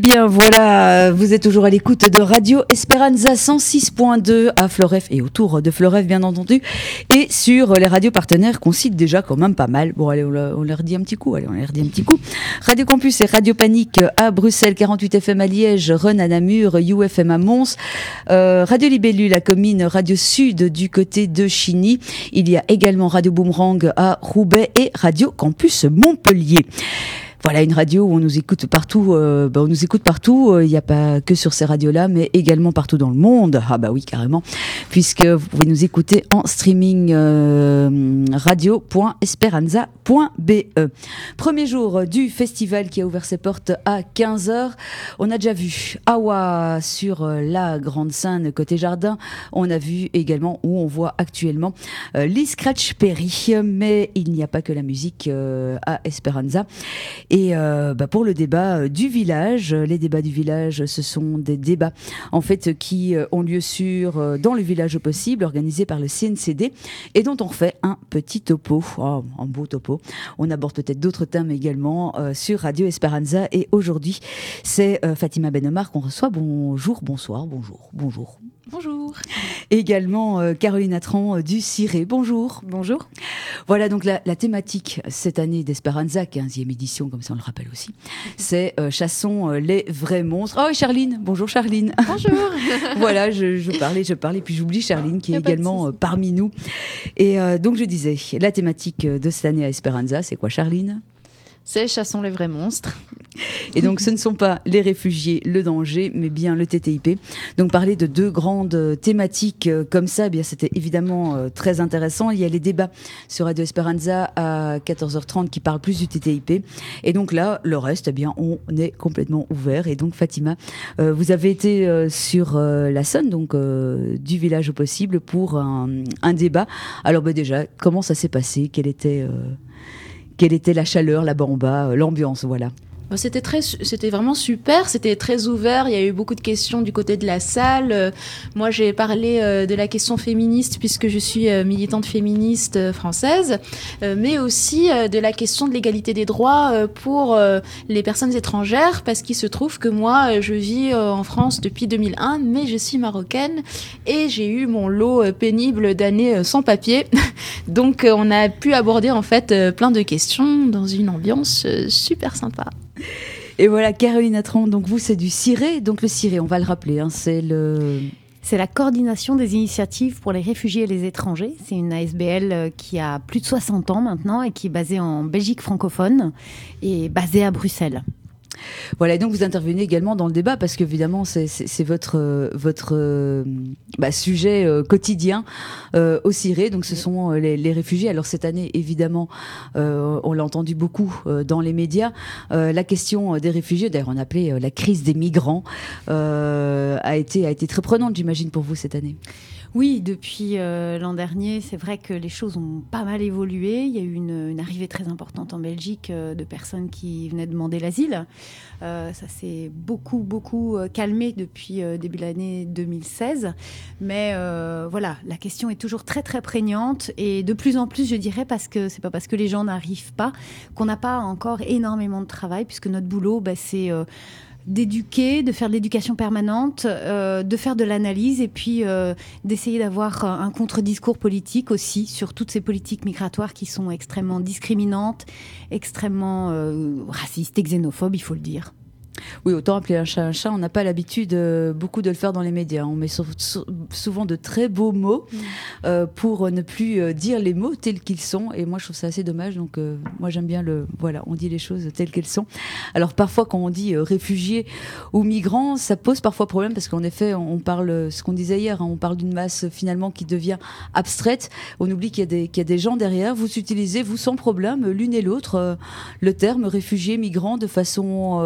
bien, voilà, vous êtes toujours à l'écoute de Radio Esperanza 106.2 à Floref et autour de Floref, bien entendu, et sur les radios partenaires qu'on cite déjà quand même pas mal. Bon, allez, on leur dit un petit coup, Radio Campus et Radio Panique à Bruxelles, 48 FM à Liège, Rennes à Namur, UFM à Mons, Radio Libellule à Comines, Radio Sud du côté de Chigny. Il y a également Radio Boomerang à Roubaix et Radio Campus Montpellier. Voilà, une radio où on nous écoute partout. On nous écoute partout. Il n'y a pas que sur ces radios-là, mais également partout dans le monde. Ah bah oui, carrément, puisque vous pouvez nous écouter en streaming radio.esperanza.be. Premier jour du festival qui a ouvert ses portes à 15h. On a déjà vu Awa sur la grande scène côté jardin. On a vu également, où on voit actuellement, Lee Scratch Perry. Mais il n'y a pas que la musique à Esperanza. Et pour le débat du village, les débats du village, ce sont des débats en fait qui ont lieu dans le village au possible, organisés par le CNCD, et dont on fait un petit topo, un beau topo. On aborde peut-être d'autres thèmes également sur Radio Esperanza. Et aujourd'hui, c'est Fatima Benomar qu'on reçoit. Bonjour. Également Caroline Atran du CIRE. Bonjour. Voilà, donc la thématique cette année d'Esperanza, 15e édition, comme ça on le rappelle aussi, c'est chassons les vrais monstres. Oh, et Charline. Bonjour Charline. Bonjour. Voilà, je parlais, puis j'oublie Charline qui est également parmi nous. Et donc je disais, la thématique de cette année à Esperanza, c'est quoi Charline ? C'est chassons les vrais monstres. Et donc ce ne sont pas les réfugiés, le danger, mais bien le TTIP. Donc parler de deux grandes thématiques comme ça, eh bien c'était évidemment très intéressant. Il y a les débats sur Radio Esperanza à 14h30 qui parlent plus du TTIP. Et donc là, le reste, eh bien on est complètement ouvert. Et donc Fatima, vous avez été sur la scène donc du village au possible pour un débat. Alors déjà, comment ça s'est passé ? Quelle était la chaleur là-bas en bas, l'ambiance, voilà. C'était vraiment super, c'était très ouvert, il y a eu beaucoup de questions du côté de la salle. Moi, j'ai parlé de la question féministe puisque je suis militante féministe française, mais aussi de la question de l'égalité des droits pour les personnes étrangères, parce qu'il se trouve que moi, je vis en France depuis 2001, mais je suis marocaine et j'ai eu mon lot pénible d'années sans papier. Donc, on a pu aborder en fait plein de questions dans une ambiance super sympa. Et voilà, Caroline Atran, donc vous c'est du CIRE. Donc le CIRE, on va le rappeler, c'est la coordination des initiatives pour les réfugiés et les étrangers. C'est une ASBL qui a plus de 60 ans maintenant et qui est basée en Belgique francophone et basée à Bruxelles. Voilà, et donc vous intervenez également dans le débat parce qu'évidemment c'est votre sujet quotidien au CIRE. Donc ce sont les réfugiés. Alors cette année, évidemment, on l'a entendu beaucoup dans les médias. La question des réfugiés, d'ailleurs on appelait la crise des migrants, a été très prenante, j'imagine, pour vous cette année. Oui, depuis l'an dernier, c'est vrai que les choses ont pas mal évolué. Il y a eu une arrivée très importante en Belgique de personnes qui venaient demander l'asile. Ça s'est beaucoup calmé depuis début de l'année 2016. Mais voilà, la question est toujours très très prégnante et de plus en plus, je dirais, parce que c'est pas parce que les gens n'arrivent pas qu'on n'a pas encore énormément de travail, puisque notre boulot, c'est d'éduquer, de faire de l'éducation permanente, de faire de l'analyse et puis d'essayer d'avoir un contre-discours politique aussi sur toutes ces politiques migratoires qui sont extrêmement discriminantes, extrêmement racistes et xénophobes, il faut le dire. Oui, autant appeler un chat, on n'a pas l'habitude beaucoup de le faire dans les médias. On met souvent de très beaux mots pour ne plus dire les mots tels qu'ils sont. Et moi, je trouve ça assez dommage. Donc, moi, j'aime bien on dit les choses telles qu'elles sont. Alors, parfois, quand on dit réfugiés ou migrants, ça pose parfois problème parce qu'en effet, on parle, ce qu'on disait hier, on parle d'une masse finalement qui devient abstraite. On oublie qu'il y a des gens derrière. Vous utilisez, vous, sans problème, l'une et l'autre, le terme réfugiés, migrants de façon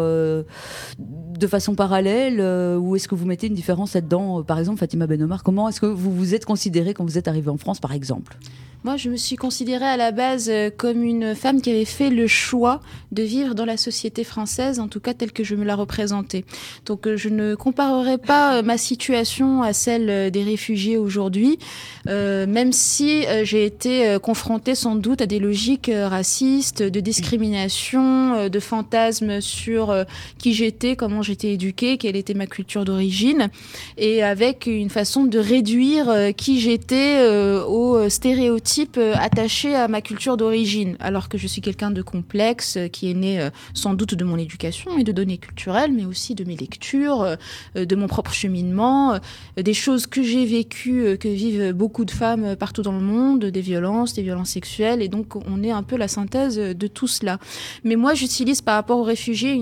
parallèle, ou est-ce que vous mettez une différence là-dedans ? Par exemple, Fatima Benomar, comment est-ce que vous vous êtes considérée quand vous êtes arrivée en France, par exemple ? Moi, je me suis considérée à la base comme une femme qui avait fait le choix de vivre dans la société française, en tout cas telle que je me la représentais. Donc, je ne comparerai pas ma situation à celle des réfugiés aujourd'hui, même si j'ai été confrontée sans doute à des logiques racistes, de discrimination, de fantasmes sur qui j'étais, comment j'étais j'étais éduquée, quelle était ma culture d'origine, et avec une façon de réduire qui j'étais aux stéréotypes attachés à ma culture d'origine, alors que je suis quelqu'un de complexe, qui est né sans doute de mon éducation et de données culturelles, mais aussi de mes lectures, de mon propre cheminement, des choses que j'ai vécues, que vivent beaucoup de femmes partout dans le monde, des violences sexuelles, et donc on est un peu la synthèse de tout cela. Mais moi, j'utilise par rapport aux réfugiés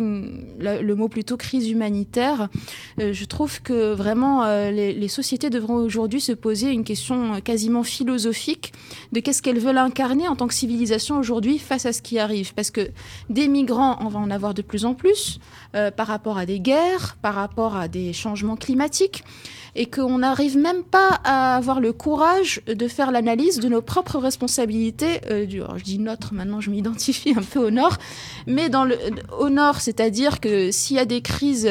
le mot plutôt crise humanitaire. Je trouve que vraiment les sociétés devront aujourd'hui se poser une question quasiment philosophique de qu'est-ce qu'elles veulent incarner en tant que civilisation aujourd'hui face à ce qui arrive. Parce que des migrants, on va en avoir de plus en plus par rapport à des guerres, par rapport à des changements climatiques, et qu'on n'arrive même pas à avoir le courage de faire l'analyse de nos propres responsabilités. Alors je dis notre, maintenant je m'identifie un peu au nord, mais au nord, c'est-à-dire que s'il y a des crises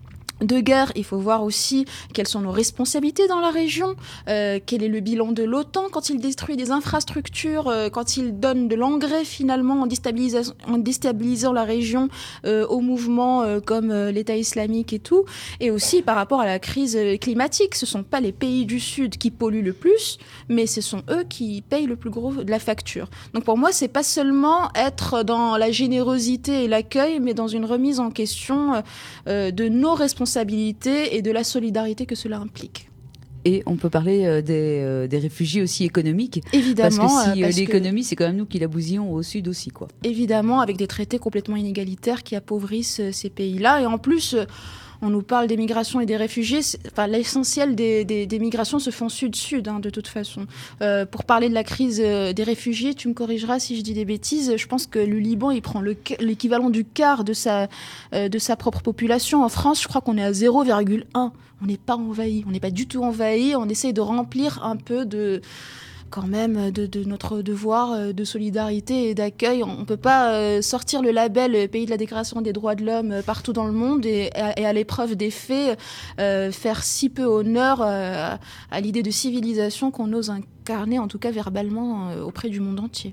de guerre, il faut voir aussi quelles sont nos responsabilités dans la région, quel est le bilan de l'OTAN quand il détruit des infrastructures, quand il donne de l'engrais finalement en déstabilisant la région aux mouvements comme l'État islamique et tout, et aussi par rapport à la crise climatique. Ce sont pas les pays du Sud qui polluent le plus, mais ce sont eux qui payent le plus gros de la facture. Donc pour moi, c'est pas seulement être dans la générosité et l'accueil, mais dans une remise en question de nos responsabilités et de la solidarité que cela implique. Et on peut parler des réfugiés aussi économiques. Évidemment. Parce que l'économie, c'est quand même nous qui la bousillons au sud aussi, quoi. Évidemment, avec des traités complètement inégalitaires qui appauvrissent ces pays-là. Et en plus, on nous parle des migrations et des réfugiés. L'essentiel des migrations se font sud-sud, de toute façon. Pour parler de la crise des réfugiés, tu me corrigeras si je dis des bêtises, je pense que le Liban, il prend l'équivalent du quart de sa propre population. En France, je crois qu'on est à 0,1. On n'est pas envahi. On n'est pas du tout envahi. On essaye de remplir un peu quand même de notre devoir de solidarité et d'accueil. On ne peut pas sortir le label pays de la Déclaration des droits de l'homme partout dans le monde et à l'épreuve des faits faire si peu honneur à l'idée de civilisation qu'on ose incarner, en tout cas verbalement, auprès du monde entier.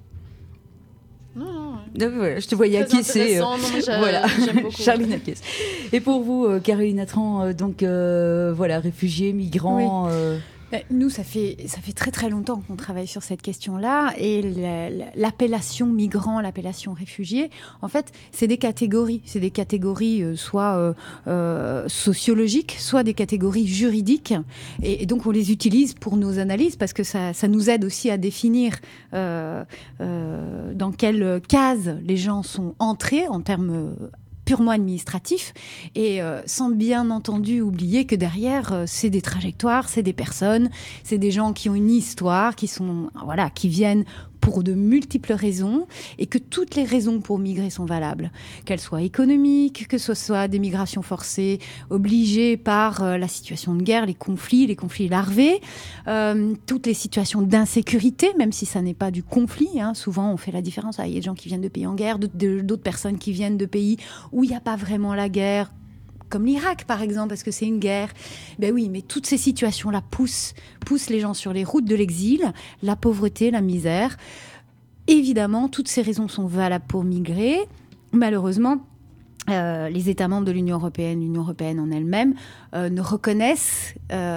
Non, voilà, je te voyais acquiescer. Voilà, j'aime beaucoup. Charline acquiesce. Et pour vous, Caroline Atran, donc voilà, réfugiés, migrants. Oui. Nous, ça fait très très longtemps qu'on travaille sur cette question-là, et l'appellation migrant, l'appellation réfugié, en fait, c'est des catégories. C'est des catégories soit sociologiques, soit des catégories juridiques, et donc on les utilise pour nos analyses parce que ça nous aide aussi à définir dans quelle case les gens sont entrés en termes purement administratif, et sans bien entendu oublier que derrière c'est des trajectoires, c'est des personnes, c'est des gens qui ont une histoire, qui viennent pour de multiples raisons, et que toutes les raisons pour migrer sont valables, qu'elles soient économiques, que ce soit des migrations forcées obligées par la situation de guerre, les conflits larvés, toutes les situations d'insécurité, même si ça n'est pas du conflit, souvent on fait la différence. Il y a des gens qui viennent de pays en guerre, d'autres personnes qui viennent de pays où il n'y a pas vraiment la guerre, comme l'Irak par exemple, parce que c'est une guerre. Ben oui, mais toutes ces situations-là poussent les gens sur les routes de l'exil, la pauvreté, la misère. Évidemment, toutes ces raisons sont valables pour migrer. Malheureusement, les États membres de l'Union européenne en elle-même, ne reconnaissent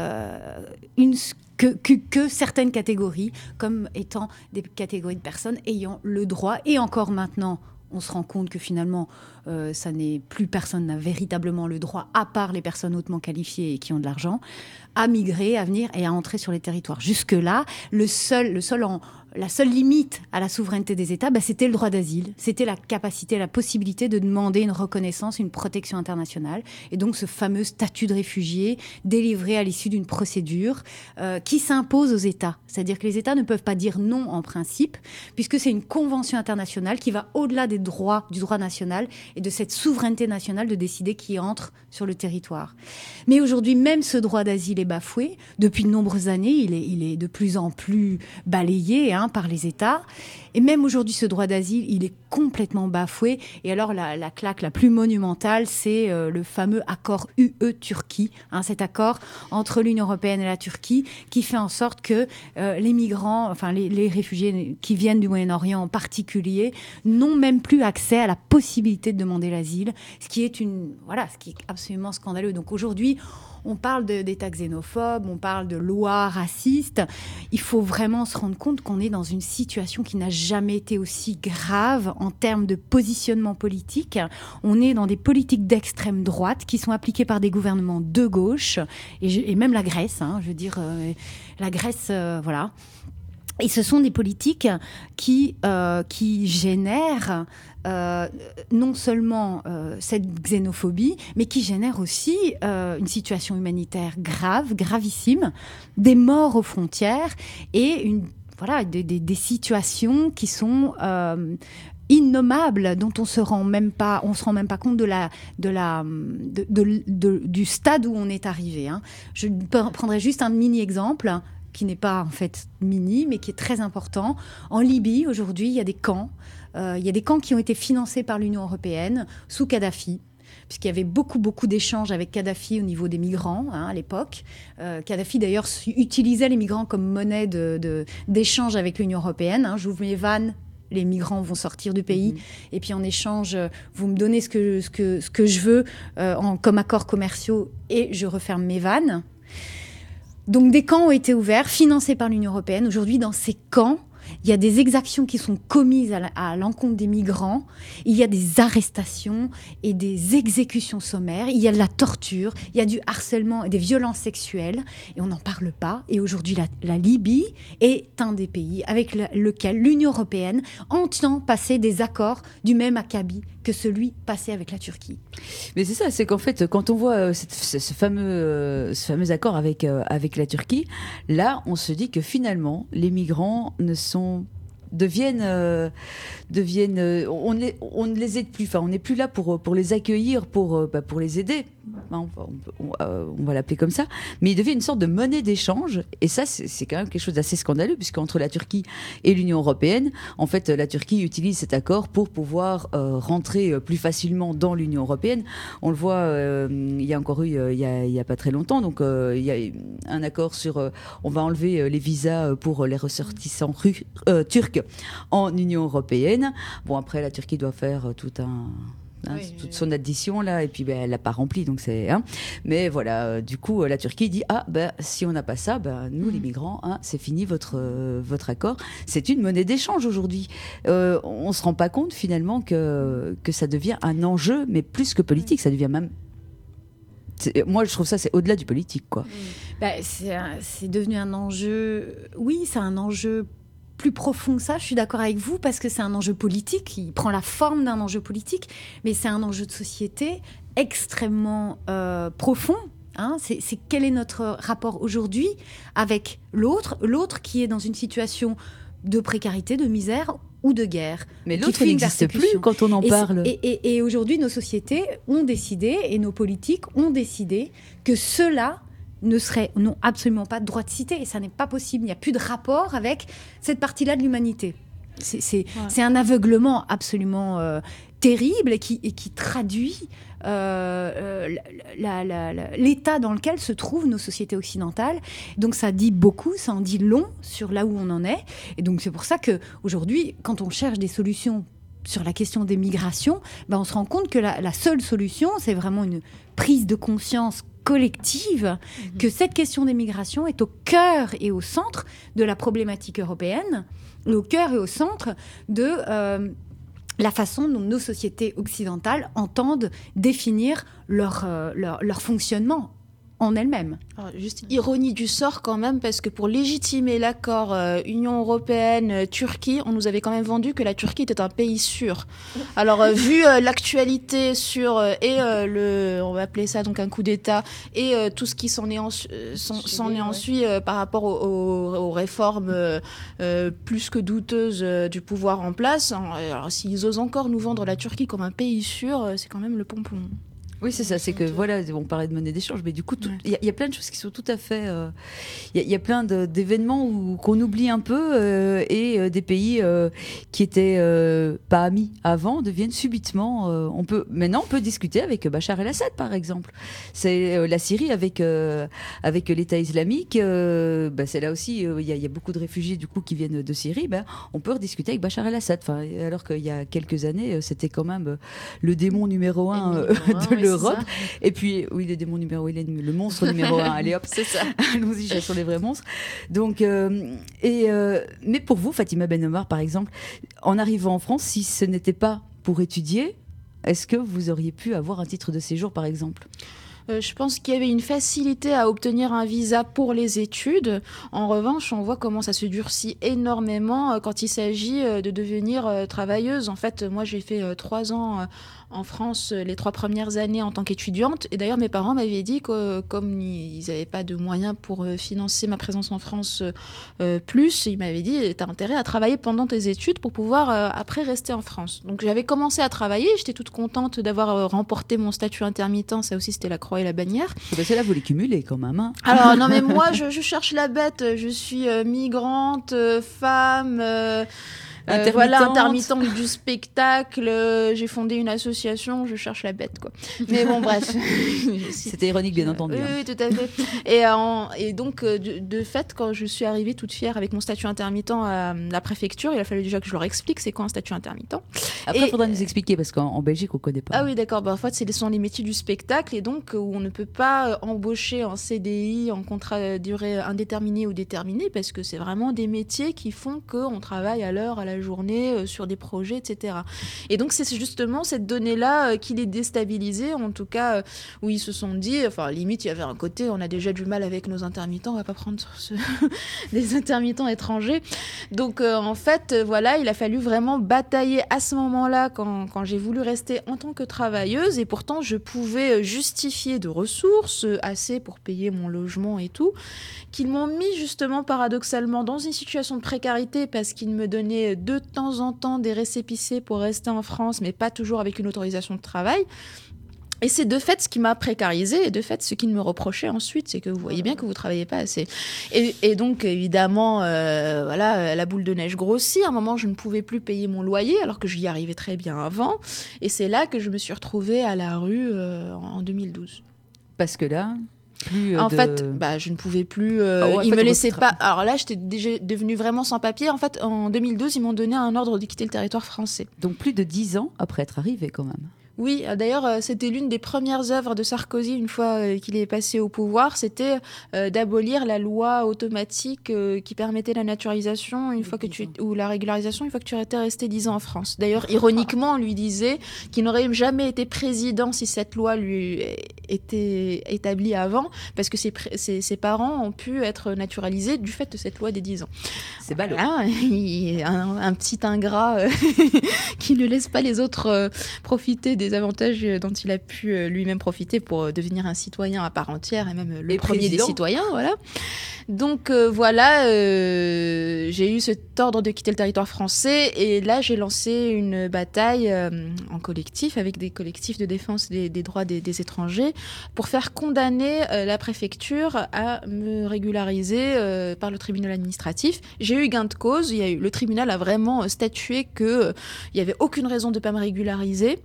que certaines catégories comme étant des catégories de personnes ayant le droit, et encore maintenant, on se rend compte que finalement, personne n'a véritablement le droit, à part les personnes hautement qualifiées et qui ont de l'argent, à migrer, à venir et à entrer sur les territoires. Jusque-là, la seule limite à la souveraineté des États, c'était le droit d'asile. C'était la capacité, la possibilité de demander une reconnaissance, une protection internationale. Et donc, ce fameux statut de réfugié délivré à l'issue d'une procédure qui s'impose aux États. C'est-à-dire que les États ne peuvent pas dire non en principe, puisque c'est une convention internationale qui va au-delà du droit national et de cette souveraineté nationale de décider qui entre sur le territoire. Mais aujourd'hui, même ce droit d'asile est bafoué. Depuis de nombreuses années, il est de plus en plus balayé, par les États. Et même aujourd'hui, ce droit d'asile, il est complètement bafoué. Et alors, la claque la plus monumentale, c'est le fameux accord UE-Turquie, cet accord entre l'Union européenne et la Turquie, qui fait en sorte que les migrants, enfin les réfugiés qui viennent du Moyen-Orient en particulier, n'ont même plus accès à la possibilité de demander l'asile, ce qui est absolument scandaleux. Donc aujourd'hui, on parle d'États xénophobes, on parle de lois racistes. Il faut vraiment se rendre compte qu'on est dans une situation qui n'a jamais été aussi grave en termes de positionnement politique. On est dans des politiques d'extrême droite qui sont appliquées par des gouvernements de gauche, et même la Grèce, la Grèce, voilà. Et ce sont des politiques qui génèrent non seulement cette xénophobie, mais qui génèrent aussi une situation humanitaire gravissime, des morts aux frontières et des situations qui sont innommables, dont on se rend même pas compte du stade où on est arrivé. Je prendrai juste un mini exemple, qui n'est pas en fait mini, mais qui est très important. En Libye, aujourd'hui, il y a des camps. Il y a des camps qui ont été financés par l'Union européenne sous Kadhafi, puisqu'il y avait beaucoup d'échanges avec Kadhafi au niveau des migrants à l'époque. Kadhafi, d'ailleurs, utilisait les migrants comme monnaie d'échange avec l'Union européenne. J'ouvre mes vannes, les migrants vont sortir du pays, et puis en échange, vous me donnez ce que je veux comme accords commerciaux, et je referme mes vannes. Donc des camps ont été ouverts, financés par l'Union européenne. Aujourd'hui, dans ces camps, il y a des exactions qui sont commises à l'encontre des migrants. Il y a des arrestations et des exécutions sommaires. Il y a de la torture, il y a du harcèlement et des violences sexuelles. Et on n'en parle pas. Et aujourd'hui, la Libye est un des pays avec lequel l'Union européenne entend passer des accords du même acabit que celui passé avec la Turquie. Mais c'est ça, c'est qu'en fait, quand on voit ce fameux accord avec la Turquie, là, on se dit que finalement, les migrants deviennent on ne les aide plus, enfin on n'est plus là pour les accueillir, pour les aider, on va l'appeler comme ça, mais il devient une sorte de monnaie d'échange, et ça c'est quand même quelque chose d'assez scandaleux, puisqu'entre la Turquie et l'Union européenne, en fait la Turquie utilise cet accord pour pouvoir rentrer plus facilement dans l'Union européenne. On le voit, il y a encore eu il y a pas très longtemps, donc il y a un accord sur on va enlever les visas pour les ressortissants turcs en Union européenne. Bon, après la Turquie doit faire toute son addition là, et puis elle l'a pas rempli, donc c'est mais voilà, du coup la Turquie dit si on n'a pas ça, nous les migrants, c'est fini votre accord. C'est une monnaie d'échange aujourd'hui. On se rend pas compte finalement que ça devient un enjeu, mais plus que politique, ça devient même. Moi, je trouve ça, c'est au-delà du politique, quoi. C'est devenu un enjeu. Oui, c'est un enjeu plus profond que ça, je suis d'accord avec vous, parce que c'est un enjeu politique, il prend la forme d'un enjeu politique, mais c'est un enjeu de société extrêmement profond. C'est quel est notre rapport aujourd'hui avec l'autre qui est dans une situation de précarité, de misère ou de guerre. Mais l'autre, il n'existe plus quand on en parle. Et aujourd'hui, nos sociétés ont décidé, et nos politiques ont décidé, que ceux-là n'ont absolument pas de droit de cité. Et ça n'est pas possible. Il n'y a plus de rapport avec cette partie-là de l'humanité. C'est un aveuglement absolument terrible et qui traduit l'état dans lequel se trouvent nos sociétés occidentales. Donc ça dit beaucoup, ça en dit long sur là où on en est. Et donc c'est pour ça qu'aujourd'hui, quand on cherche des solutions sur la question des migrations, on se rend compte que la seule solution, c'est vraiment une prise de conscience collective, que cette question des migrations est au cœur et au centre de la problématique européenne, au cœur et au centre de la façon dont nos sociétés occidentales entendent définir leur fonctionnement en elles-mêmes. Alors, juste ironie du sort quand même, parce que pour légitimer l'accord Union européenne-Turquie, on nous avait quand même vendu que la Turquie était un pays sûr. Alors vu l'actualité sur on va appeler ça donc un coup d'État, et tout ce qui s'en est ensuit par rapport aux réformes plus que douteuses du pouvoir en place, alors s'ils osent encore nous vendre la Turquie comme un pays sûr, c'est quand même le pompon. Oui, c'est ça. C'est que voilà, on parlait de monnaie d'échange, mais du coup, il y a plein de choses qui sont tout à fait. Il y a plein d'événements qu'on oublie un peu et des pays qui étaient pas amis avant deviennent subitement. Maintenant, on peut discuter avec Bachar el-Assad, par exemple. C'est la Syrie avec l'État islamique. C'est là aussi, il y a beaucoup de réfugiés du coup qui viennent de Syrie. On peut rediscuter avec Bachar el-Assad. Alors qu'il y a quelques années, c'était quand même le démon numéro 1 de l'Europe. Et puis, oui, le démon numéro 1, le monstre numéro 1. Allez hop, c'est ça. Allons-y, chassons les vrais monstres. Donc, mais pour vous, Fatima Ben Omar, par exemple, en arrivant en France, si ce n'était pas pour étudier, est-ce que vous auriez pu avoir un titre de séjour, par exemple ? Je pense qu'il y avait une facilité à obtenir un visa pour les études. En revanche, on voit comment ça se durcit énormément quand il s'agit de devenir travailleuse. En fait, moi, j'ai fait 3 ans en France les 3 premières années en tant qu'étudiante. Et d'ailleurs, mes parents m'avaient dit que comme ils n'avaient pas de moyens pour financer ma présence en France ils m'avaient dit « t'as intérêt à travailler pendant tes études pour pouvoir après rester en France ». Donc j'avais commencé à travailler, j'étais toute contente d'avoir remporté mon statut intermittent. Ça aussi, c'était la croix et la bannière. C'est là, vous les cumulez quand même. Hein. Alors non, mais moi, je cherche la bête. Je suis migrante, femme... intermittente du spectacle. J'ai fondé une association, je cherche la bête, quoi. Mais bon, bref. C'était ironique, bien entendu. Oui, tout à fait. Et donc, de fait, quand je suis arrivée toute fière avec mon statut intermittent à la préfecture, il a fallu déjà que je leur explique c'est quoi un statut intermittent. Après, il faudra nous expliquer, parce qu'en Belgique, on ne connaît pas. Ah oui, d'accord. En fait, ce sont les métiers du spectacle, et donc où on ne peut pas embaucher en CDI, en contrat à durée indéterminée ou déterminée, parce que c'est vraiment des métiers qui font qu'on travaille à l'heure, à la journée, sur des projets, etc. Et donc, c'est justement cette donnée-là qui les déstabilisait, en tout cas, où ils se sont dit, enfin, limite, il y avait un côté, on a déjà du mal avec nos intermittents, on va pas prendre des intermittents étrangers. Donc, en fait, voilà, il a fallu vraiment batailler à ce moment-là, quand j'ai voulu rester en tant que travailleuse, et pourtant, je pouvais justifier de ressources assez pour payer mon logement et tout, qu'ils m'ont mis justement, paradoxalement, dans une situation de précarité, parce qu'ils me donnaient de temps en temps des récépissés pour rester en France, mais pas toujours avec une autorisation de travail. Et c'est de fait ce qui m'a précarisée, et de fait ce qu'ils me reprochaient ensuite, c'est que vous voyez bien que vous travaillez pas assez. Et donc évidemment, voilà, la boule de neige grossit. À un moment, je ne pouvais plus payer mon loyer, alors que j'y arrivais très bien avant. Et c'est là que je me suis retrouvée à la rue en 2012. Parce que là... En fait, je ne pouvais plus. Ils me laissaient pas. Alors là, j'étais déjà devenue vraiment sans papier. En fait, en 2012, ils m'ont donné un ordre de quitter le territoire français. Donc plus de 10 ans après être arrivé, quand même. Oui, d'ailleurs, c'était l'une des premières œuvres de Sarkozy, une fois qu'il est passé au pouvoir, c'était d'abolir la loi automatique qui permettait la naturalisation ou la régularisation une fois que tu étais resté 10 ans en France. D'ailleurs, ironiquement, on lui disait qu'il n'aurait jamais été président si cette loi lui était établie avant, parce que ses parents ont pu être naturalisés du fait de cette loi des 10 ans. C'est ballot. Voilà, un petit ingrat qui ne laisse pas les autres profiter des avantages dont il a pu lui-même profiter pour devenir un citoyen à part entière, et même le premier des citoyens, voilà. Donc voilà, j'ai eu cet ordre de quitter le territoire français, et là j'ai lancé une bataille en collectif avec des collectifs de défense des droits des étrangers pour faire condamner la préfecture à me régulariser par le tribunal administratif. J'ai eu gain de cause, le tribunal a vraiment statué qu'il n'y avait aucune raison de ne pas me régulariser.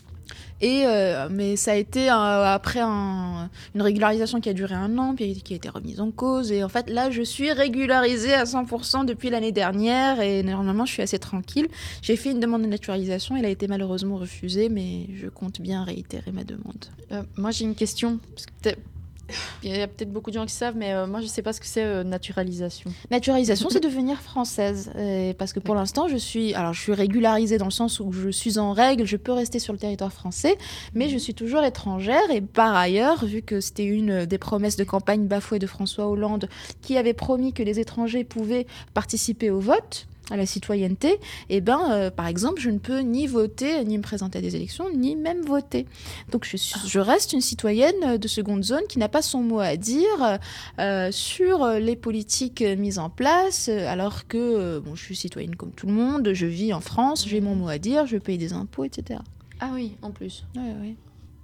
Mais ça a été après une régularisation qui a duré 1 an, puis qui a été remise en cause. Et en fait, là, je suis régularisée à 100% depuis l'année dernière. Et normalement, je suis assez tranquille. J'ai fait une demande de naturalisation. Elle a été malheureusement refusée, mais je compte bien réitérer ma demande. Moi, j'ai une question. Parce que il y a peut-être beaucoup de gens qui savent, mais moi, je ne sais pas ce que c'est naturalisation. Naturalisation, c'est devenir française. Parce que pour l'instant, je suis régularisée dans le sens où je suis en règle, je peux rester sur le territoire français, mais je suis toujours étrangère. Et par ailleurs, vu que c'était une des promesses de campagne bafouées de François Hollande, qui avait promis que les étrangers pouvaient participer au vote, à la citoyenneté, par exemple, je ne peux ni voter, ni me présenter à des élections, ni même voter. Donc je reste une citoyenne de seconde zone qui n'a pas son mot à dire sur les politiques mises en place, alors que je suis citoyenne comme tout le monde, je vis en France, j'ai mon mot à dire, je paye des impôts, etc. Ah oui, en plus. Oui. Voilà.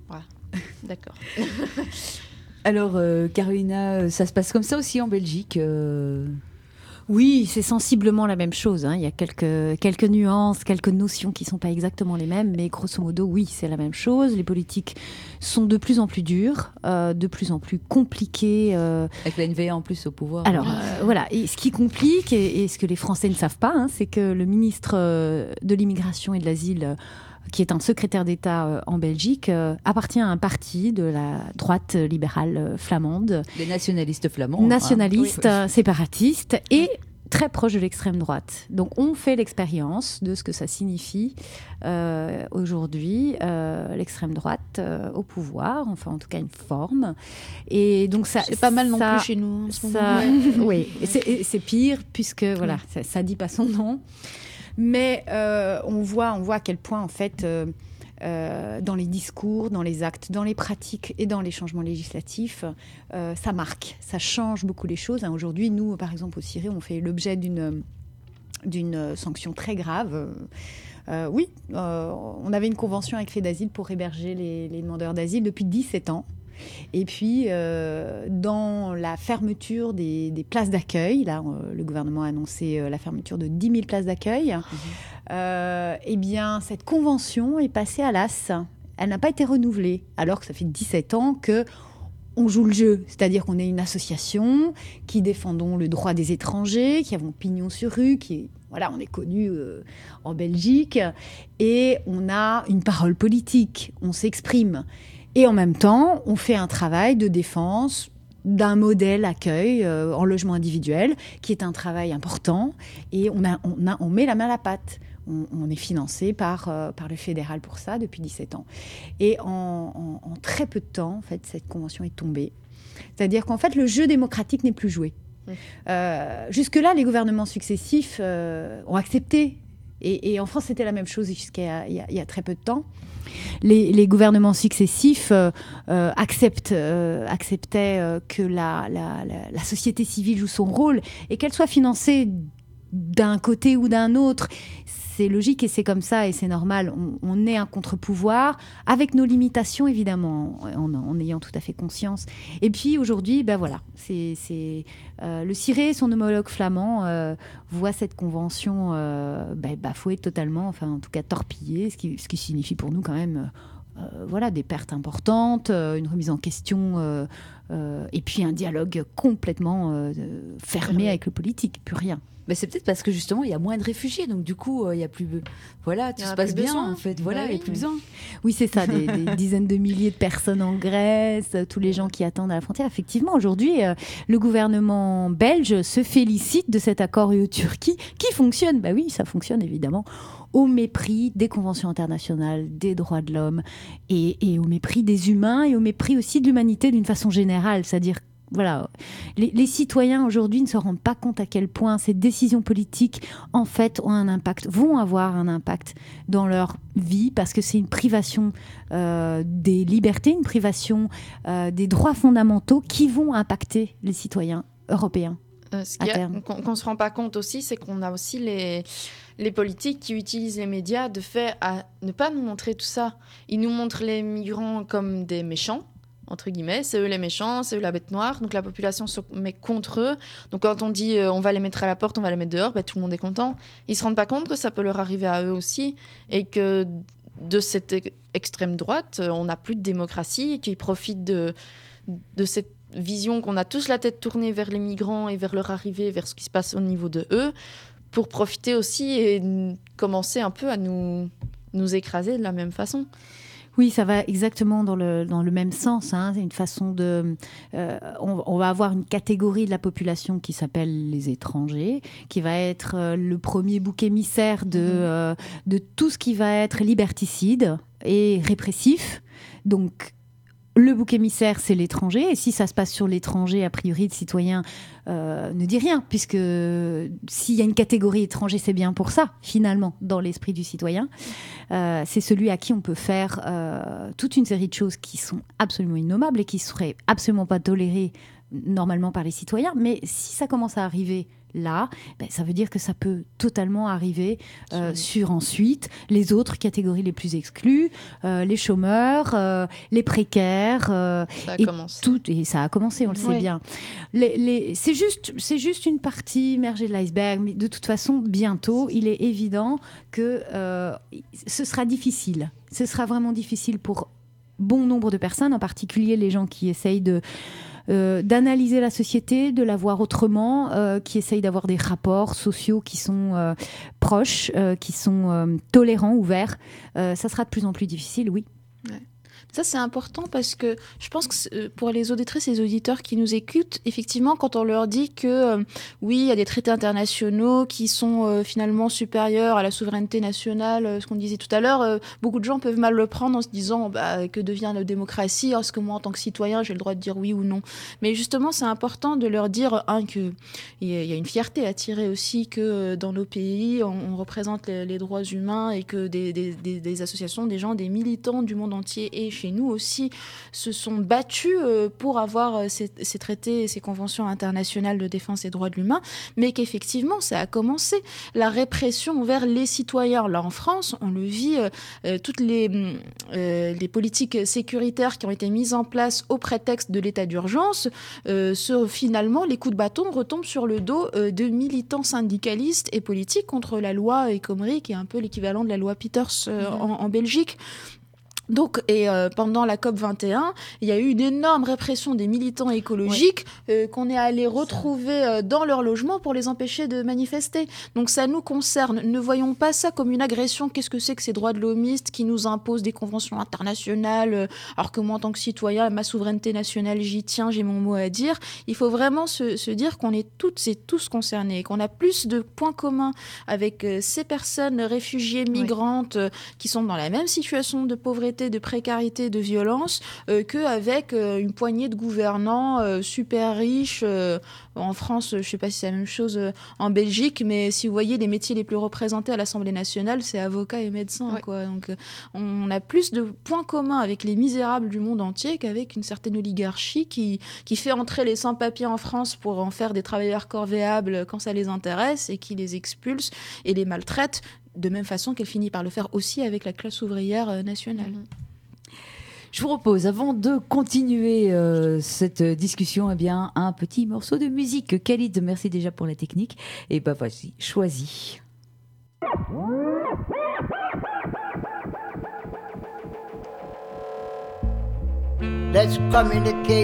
D'accord. Alors, Carolina, ça se passe comme ça aussi en Belgique Oui, c'est sensiblement la même chose. Il y a quelques nuances, quelques notions qui ne sont pas exactement les mêmes, mais grosso modo, oui, c'est la même chose. Les politiques sont de plus en plus dures, de plus en plus compliquées. Avec la NVA en plus au pouvoir. Alors, voilà. Et ce qui complique, et ce que les Français ne savent pas, c'est que le ministre de l'Immigration et de l'Asile, qui est un secrétaire d'État en Belgique, appartient à un parti de la droite libérale flamande. Les nationalistes flamands. Nationalistes, séparatistes et très proche de l'extrême droite. Donc on fait l'expérience de ce que ça signifie aujourd'hui, l'extrême droite au pouvoir, enfin en tout cas une forme. Et donc ça, c'est pas mal non plus chez nous en ce moment. Oui, et c'est pire puisque voilà, ça dit pas son nom. Mais on voit à quel point, en fait, dans les discours, dans les actes, dans les pratiques et dans les changements législatifs, ça marque, ça change beaucoup les choses. Aujourd'hui, nous, par exemple, au CIRE, on fait l'objet d'une sanction très grave. On avait une convention avec FEDASIL pour héberger les demandeurs d'asile depuis 17 ans. Et puis, dans la fermeture des places d'accueil, là, le gouvernement a annoncé la fermeture de 10 000 places d'accueil, eh bien, cette convention est passée à l'as. Elle n'a pas été renouvelée, alors que ça fait 17 ans qu'on joue le jeu. C'est-à-dire qu'on est une association qui défendons le droit des étrangers, qui avons pignon sur rue, on est connu en Belgique, et on a une parole politique, on s'exprime. Et en même temps, on fait un travail de défense d'un modèle accueil en logement individuel, qui est un travail important. Et on met la main à la pâte. On est financé par le fédéral pour ça depuis 17 ans. Et en très peu de temps, en fait, cette convention est tombée. C'est-à-dire qu'en fait, le jeu démocratique n'est plus joué. Jusque-là, les gouvernements successifs ont accepté. Et en France, c'était la même chose jusqu'à il y a très peu de temps. Les gouvernements successifs acceptaient que la société civile joue son rôle et qu'elle soit financée d'un côté ou d'un autre. C'est logique et c'est comme ça et c'est normal. On est un contre-pouvoir avec nos limitations, évidemment, en ayant tout à fait conscience. Et puis aujourd'hui, le CIRE, son homologue flamand, voit cette convention bafouée totalement, enfin en tout cas torpillée, ce qui signifie pour nous quand même des pertes importantes, une remise en question et puis un dialogue complètement fermé avec le politique, plus rien. Mais c'est peut-être parce que justement il y a moins de réfugiés, donc du coup il y a plus, tout se passe bien besoin. En fait, il y a plus besoin. Oui, c'est ça, des dizaines de milliers de personnes en Grèce, tous les gens qui attendent à la frontière. Effectivement, aujourd'hui, le gouvernement belge se félicite de cet accord UE-Turquie qui fonctionne. Bah oui, ça fonctionne évidemment au mépris des conventions internationales, des droits de l'homme et au mépris des humains et au mépris aussi de l'humanité d'une façon générale, c'est-à-dire les citoyens aujourd'hui ne se rendent pas compte à quel point ces décisions politiques en fait vont avoir un impact dans leur vie parce que c'est une privation des libertés, une privation des droits fondamentaux qui vont impacter les citoyens européens. Qu'on ne se rend pas compte aussi, c'est qu'on a aussi les politiques qui utilisent les médias de fait à ne pas nous montrer tout ça. Ils nous montrent les migrants comme des méchants, entre guillemets, c'est eux les méchants, c'est eux la bête noire, donc la population se met contre eux. Donc quand on dit on va les mettre à la porte, on va les mettre dehors, tout le monde est content. Ils se rendent pas compte que ça peut leur arriver à eux aussi et que de cette extrême droite, on n'a plus de démocratie et qu'ils profitent de cette vision qu'on a tous la tête tournée vers les migrants et vers leur arrivée, vers ce qui se passe au niveau de eux, pour profiter aussi et commencer un peu à nous écraser de la même façon. Oui, ça va exactement dans le même sens. C'est une façon de... on va avoir une catégorie de la population qui s'appelle les étrangers, qui va être le premier bouc émissaire de tout ce qui va être liberticide et répressif. Donc, le bouc émissaire, c'est l'étranger. Et si ça se passe sur l'étranger, a priori, le citoyen ne dit rien, puisque s'il y a une catégorie étranger, c'est bien pour ça, finalement, dans l'esprit du citoyen. C'est celui à qui on peut faire toute une série de choses qui sont absolument innommables et qui ne seraient absolument pas tolérées normalement par les citoyens. Mais si ça commence à arriver là, ça veut dire que ça peut totalement arriver sur ensuite les autres catégories les plus exclues, les chômeurs, les précaires. Ça a commencé. Et ça a commencé, on le sait bien. C'est juste une partie immergée de l'iceberg, mais de toute façon, bientôt, il est évident que ce sera difficile. Ce sera vraiment difficile pour bon nombre de personnes, en particulier les gens qui essayent d'analyser la société, de la voir autrement, qui essayent d'avoir des rapports sociaux qui sont proches, qui sont tolérants, ouverts. Ça sera de plus en plus difficile, oui. Ouais. Ça, c'est important parce que je pense que pour les auditrices et les auditeurs qui nous écoutent, effectivement, quand on leur dit que oui, il y a des traités internationaux qui sont finalement supérieurs à la souveraineté nationale, ce qu'on disait tout à l'heure, beaucoup de gens peuvent mal le prendre en se disant que devient la démocratie, est-ce que moi, en tant que citoyen, j'ai le droit de dire oui ou non. Mais justement, c'est important de leur dire, qu'il y a une fierté à tirer aussi que dans nos pays, on représente les droits humains et que des associations, des gens, des militants du monde entier et chez nous aussi se sont battus pour avoir ces traités et ces conventions internationales de défense des droits de l'humain, mais qu'effectivement ça a commencé. La répression envers les citoyens, là en France, on le vit, toutes les politiques sécuritaires qui ont été mises en place au prétexte de l'état d'urgence, finalement les coups de bâton retombent sur le dos de militants syndicalistes et politiques contre la loi El Khomri, qui est un peu l'équivalent de la loi Peters en Belgique. Donc, pendant la COP21, il y a eu une énorme répression des militants écologiques qu'on est allé retrouver dans leur logement pour les empêcher de manifester. Donc ça nous concerne. Ne voyons pas ça comme une agression. Qu'est-ce que c'est que ces droits de l'homiste qui nous imposent des conventions internationales, alors que moi, en tant que citoyen, ma souveraineté nationale, j'y tiens, j'ai mon mot à dire. Il faut vraiment se dire qu'on est toutes et tous concernés, qu'on a plus de points communs avec ces personnes réfugiées, migrantes, qui sont dans la même situation de pauvreté, de précarité, de violence, qu'avec une poignée de gouvernants super riches. En France, je ne sais pas si c'est la même chose en Belgique, mais si vous voyez les métiers les plus représentés à l'Assemblée nationale, c'est avocats et médecins. Quoi. Donc, on a plus de points communs avec les misérables du monde entier qu'avec une certaine oligarchie qui fait entrer les sans-papiers en France pour en faire des travailleurs corvéables quand ça les intéresse et qui les expulse et les maltraite, de même façon qu'elle finit par le faire aussi avec la classe ouvrière nationale. Je vous propose, avant de continuer cette discussion, un petit morceau de musique. Khalid, merci déjà pour la technique. Et voici, choisi. Let's communicate.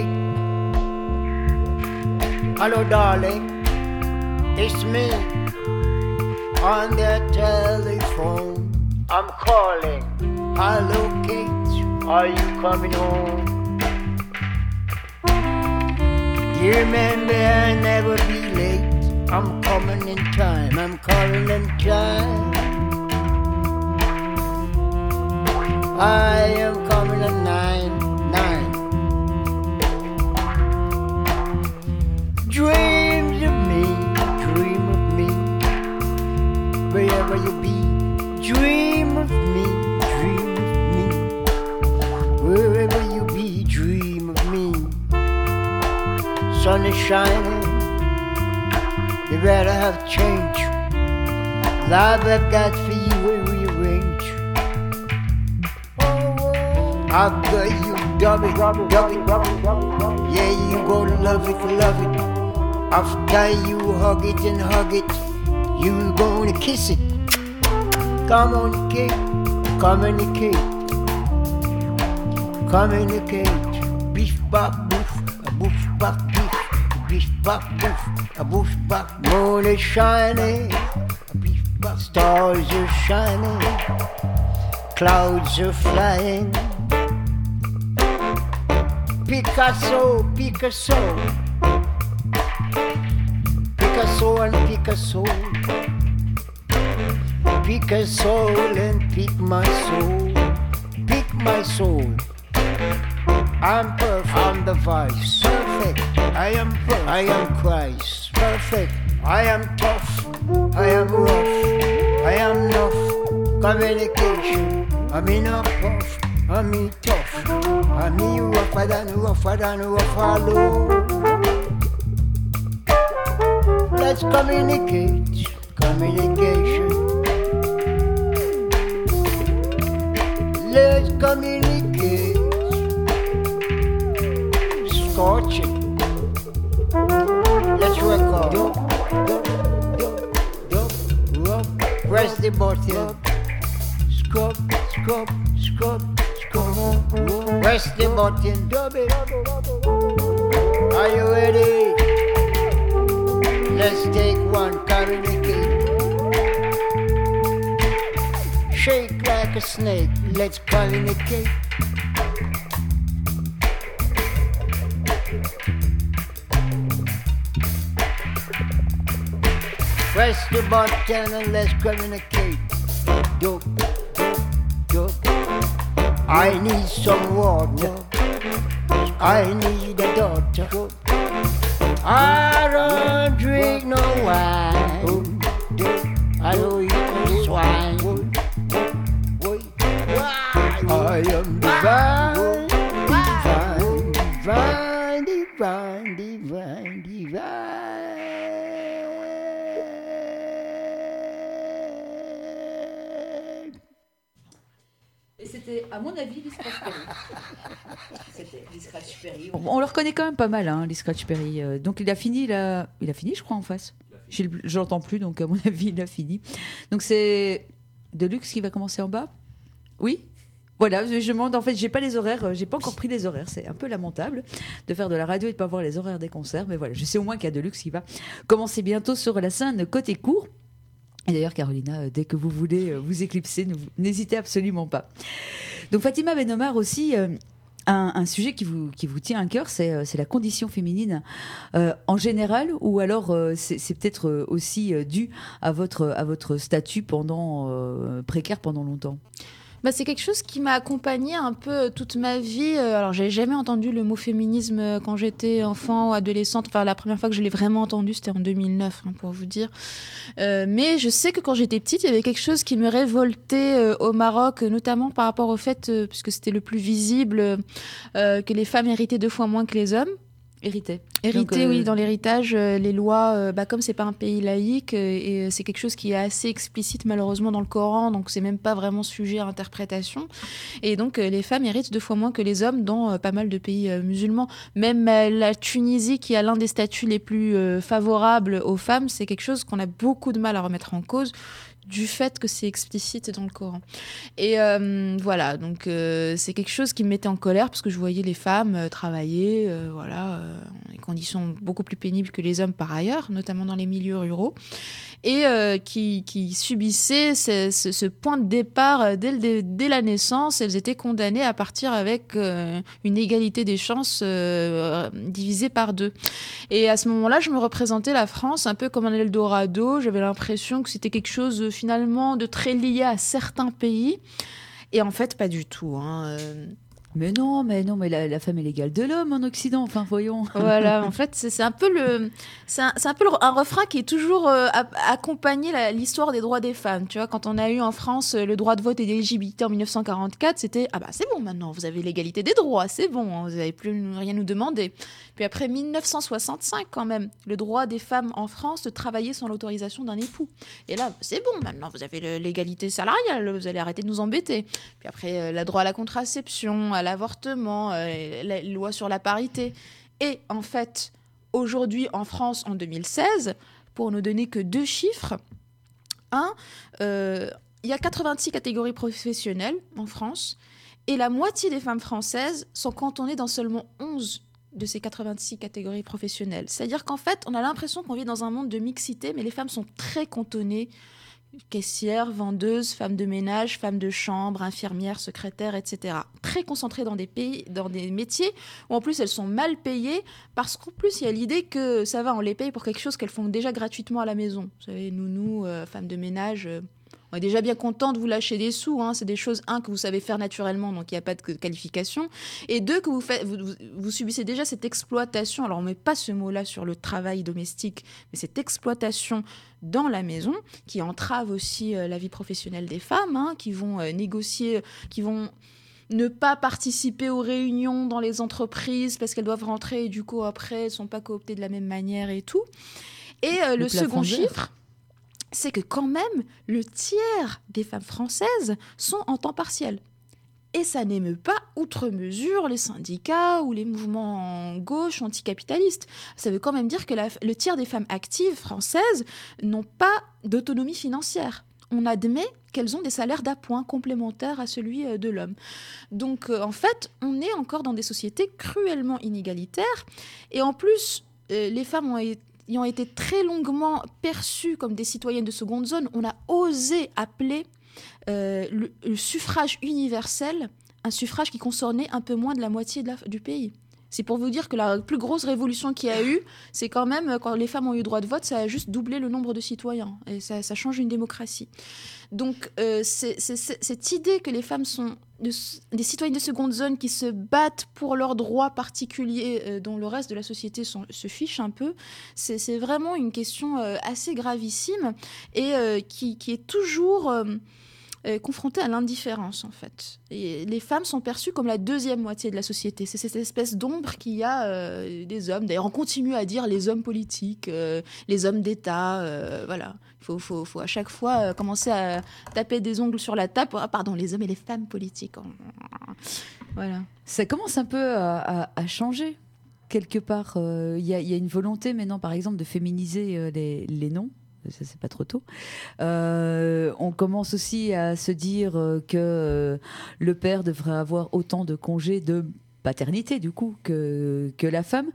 Hello, darling. It's me. On the telephone, I'm calling. Hello, Kate, are you coming home? You remember I'll never be late. I'm coming in time, I'm calling in time. I am coming at 9. Dreams of me, dream of me. Wherever you be, dream of me, dream of me. Wherever you be, dream of me. Sun is shining, you better have change. Love I've got for you will rearrange. I've got you, dub it. Yeah, you gonna love it. After you hug it and hug it, you gonna kiss it. Communicate. Beef back boof, back beef. Beef back boof, a boof back. Moon is shining, beef back. Stars are shining, clouds are flying. Picasso. Picasso and Picasso. Pick a soul and pick my soul. Pick my soul. I'm perfect. I'm the vice. Perfect. I am perfect. I am Christ. Perfect. I am tough. I am rough. I am enough. Communication. I'm in a puff. I'm in tough. I'm in rougher than rougher. let's communicate. Communication. Let's communicate. Scorching. Let's record. Press the button. Scrub, scrub, scrub, scrub. Press the button. Are you ready? Let's take one, communicate. Shake like a snake, let's communicate. Press the button and let's communicate. Do, do, do. I need some water. I need a daughter. I don't drink no wine. I don't eat no swine. I am divine, divine, divine, divine, divine. Et c'était, à mon avis, Lee Scratch Perry. C'était Lee Scratch Perry. On le reconnaît quand même pas mal, hein, Lee Scratch Perry. Donc il a fini, je crois, en face. Je l'entends plus, donc à mon avis, il a fini. Donc c'est Deluxe qui va commencer en bas. Oui. Voilà, je demande, en fait, j'ai pas les horaires, j'ai pas encore pris les horaires, c'est un peu lamentable de faire de la radio et de pas voir les horaires des concerts, mais voilà, je sais au moins qu'il y a Deluxe qui va commencer bientôt sur la scène côté court. Et d'ailleurs, Carolina, dès que vous voulez vous éclipser, n'hésitez absolument pas. Donc Fatima Benomar aussi, un sujet qui vous tient à cœur, c'est la condition féminine en général, ou alors c'est peut-être aussi dû à votre statut précaire pendant longtemps. Bah, c'est quelque chose qui m'a accompagnée un peu toute ma vie. Alors, j'ai jamais entendu le mot féminisme quand j'étais enfant ou adolescente. Enfin, la première fois que je l'ai vraiment entendu, c'était en 2009, hein, pour vous dire. Mais je sais que quand j'étais petite, il y avait quelque chose qui me révoltait au Maroc, notamment par rapport au fait, puisque c'était le plus visible, que les femmes héritaient 2 fois moins que les hommes. Hérité, oui, dans l'héritage, les lois, comme c'est pas un pays laïque, et c'est quelque chose qui est assez explicite malheureusement dans le Coran, donc c'est même pas vraiment sujet à interprétation. Et donc les femmes héritent 2 fois moins que les hommes dans pas mal de pays musulmans. Même la Tunisie, qui a l'un des statuts les plus favorables aux femmes, c'est quelque chose qu'on a beaucoup de mal à remettre en cause, du fait que c'est explicite dans le Coran. Et voilà, donc c'est quelque chose qui me mettait en colère, parce que je voyais les femmes travailler, dans des conditions beaucoup plus pénibles que les hommes par ailleurs, notamment dans les milieux ruraux, et qui subissaient ce point de départ dès la naissance. Elles étaient condamnées à partir avec une égalité des chances divisée par 2. Et à ce moment-là, je me représentais la France un peu comme un Eldorado. J'avais l'impression que c'était quelque chose finalement de très lié à certains pays. Et en fait, pas du tout, hein. Mais non, la femme est l'égale de l'homme en Occident, enfin voyons. Voilà, en fait, c'est un peu un refrain qui est toujours accompagné l'histoire des droits des femmes. Tu vois, quand on a eu en France le droit de vote et d'éligibilité en 1944, c'était ah bah c'est bon maintenant, vous avez l'égalité des droits, c'est bon, hein, vous n'avez plus rien nous demander. Puis après 1965 quand même, le droit des femmes en France de travailler sans l'autorisation d'un époux. Et là, c'est bon, maintenant vous avez l'égalité salariale, vous allez arrêter de nous embêter. Puis après, le droit à la contraception, à l'avortement, la loi sur la parité. Et en fait, aujourd'hui en France, en 2016, pour ne donner que 2 chiffres, il y a 86 catégories professionnelles en France, et la moitié des femmes françaises sont cantonnées dans seulement 11 de ces 86 catégories professionnelles. C'est-à-dire qu'en fait, on a l'impression qu'on vit dans un monde de mixité, mais les femmes sont très cantonnées. Caissières, vendeuses, femmes de ménage, femmes de chambre, infirmières, secrétaires, etc. Très concentrées dans des métiers où en plus elles sont mal payées, parce qu'en plus il y a l'idée que ça va, on les paye pour quelque chose qu'elles font déjà gratuitement à la maison. Vous savez, nounou, femmes de ménage, on est déjà bien content de vous lâcher des sous, hein. C'est des choses, 1, que vous savez faire naturellement, donc il n'y a pas de qualification, et 2, que vous subissez déjà cette exploitation. Alors on ne met pas ce mot-là sur le travail domestique, mais cette exploitation dans la maison, qui entrave aussi la vie professionnelle des femmes, hein, qui vont négocier, qui vont ne pas participer aux réunions dans les entreprises parce qu'elles doivent rentrer et du coup après elles ne sont pas cooptées de la même manière et tout. Et le plafond second de verre. chiffre, c'est que quand même, le tiers des femmes françaises sont en temps partiel. Et ça n'émeut pas outre mesure les syndicats ou les mouvements gauche anticapitalistes. Ça veut quand même dire que le tiers des femmes actives françaises n'ont pas d'autonomie financière. On admet qu'elles ont des salaires d'appoint complémentaires à celui de l'homme. Donc en fait, on est encore dans des sociétés cruellement inégalitaires. Et en plus, les femmes ayant été très longuement perçues comme des citoyennes de seconde zone, on a osé appeler le suffrage universel, un suffrage qui concernait un peu moins de la moitié du pays. C'est pour vous dire que la plus grosse révolution qu'il y a eu, c'est quand même, quand les femmes ont eu droit de vote, ça a juste doublé le nombre de citoyens. Et ça change une démocratie. Donc, cette idée que les femmes sont des citoyennes de seconde zone qui se battent pour leurs droits particuliers dont le reste de la société se fiche un peu, c'est vraiment une question assez gravissime et qui est toujours confrontée à l'indifférence, en fait. Et les femmes sont perçues comme la deuxième moitié de la société. C'est cette espèce d'ombre qu'il y a des hommes. D'ailleurs, on continue à dire les hommes politiques, les hommes d'État, voilà. Il faut à chaque fois commencer à taper des ongles sur la table. Ah, pardon, les hommes et les femmes politiques. Voilà. Ça commence un peu à changer, quelque part. Il y a une volonté maintenant, par exemple, de féminiser les noms. Ça, c'est pas trop tôt. On commence aussi à se dire que le père devrait avoir autant de congés de paternité, du coup, que la femme.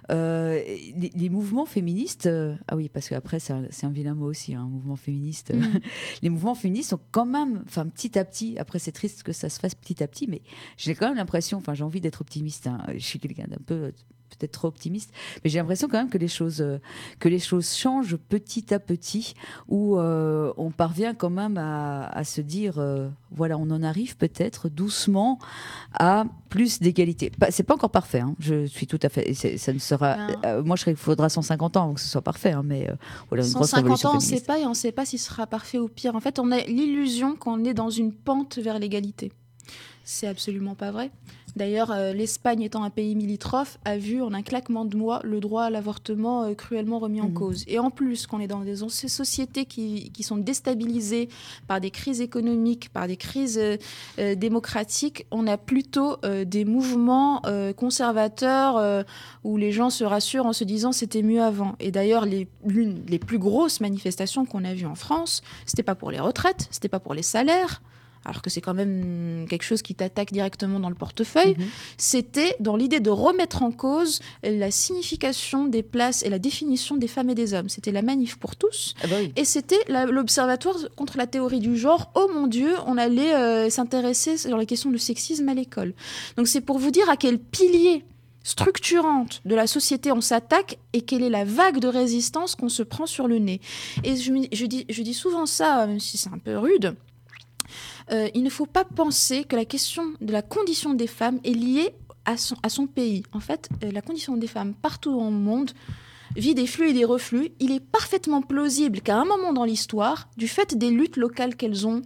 Les mouvements féministes, ah oui, parce qu'après, c'est un vilain mot aussi, un mouvement féministe. Les mouvements féministes sont quand même, enfin, petit à petit, après, c'est triste que ça se fasse petit à petit, mais j'ai quand même l'impression, enfin, j'ai envie d'être optimiste, hein, je suis quelqu'un d'un peu peut-être trop optimiste, mais j'ai l'impression quand même que les choses changent petit à petit, où on parvient quand même à se dire, voilà, on en arrive peut-être doucement à plus d'égalité. C'est pas encore parfait, hein, je suis tout à fait. Ça ne sera. Moi, il faudra 150 ans avant que ce soit parfait, hein, mais voilà, une grosse 150 révolution ans, on ne féministe. sait pas, et on ne sait pas si ce sera parfait ou pire. En fait, on a l'illusion qu'on est dans une pente vers l'égalité. C'est absolument pas vrai. D'ailleurs, l'Espagne étant un pays limitrophe, a vu en un claquement de doigts le droit à l'avortement cruellement remis en cause. Et en plus, qu'on est dans des sociétés qui sont déstabilisées par des crises économiques, par des crises démocratiques, on a plutôt des mouvements conservateurs où les gens se rassurent en se disant c'était mieux avant. Et d'ailleurs, l'une des plus grosses manifestations qu'on a vues en France, c'était pas pour les retraites, c'était pas pour les salaires, alors que c'est quand même quelque chose qui t'attaque directement dans le portefeuille, c'était dans l'idée de remettre en cause la signification des places et la définition des femmes et des hommes. C'était la manif pour tous, et c'était l'observatoire contre la théorie du genre. Oh mon Dieu, on allait s'intéresser sur les questions de sexisme à l'école. Donc c'est pour vous dire à quel pilier structurante de la société on s'attaque et quelle est la vague de résistance qu'on se prend sur le nez. Et je dis souvent ça, même si c'est un peu rude, il ne faut pas penser que la question de la condition des femmes est liée à son pays. En fait, la condition des femmes partout dans le monde vit des flux et des reflux. Il est parfaitement plausible qu'à un moment dans l'histoire, du fait des luttes locales qu'elles ont,